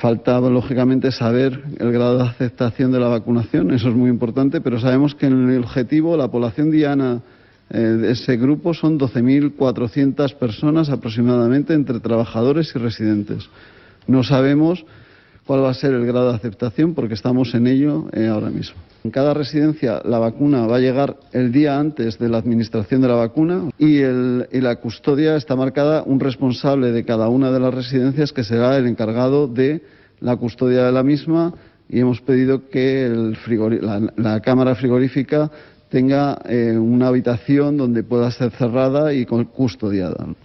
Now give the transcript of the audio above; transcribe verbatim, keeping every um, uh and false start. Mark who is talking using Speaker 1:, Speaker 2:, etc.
Speaker 1: Falta, lógicamente, saber el grado de aceptación de la vacunación, eso es muy importante, pero sabemos que en el objetivo, la población diana eh, de ese grupo son doce mil cuatrocientas personas aproximadamente, entre trabajadores y residentes. No sabemos cuál va a ser el grado de aceptación porque estamos en ello eh, ahora mismo. En cada residencia la vacuna va a llegar el día antes de la administración de la vacuna y, el, y la custodia está marcada un responsable de cada una de las residencias que será el encargado de la custodia de la misma, y hemos pedido que el frigori- la, la cámara frigorífica tenga eh, una habitación donde pueda ser cerrada y custodiada.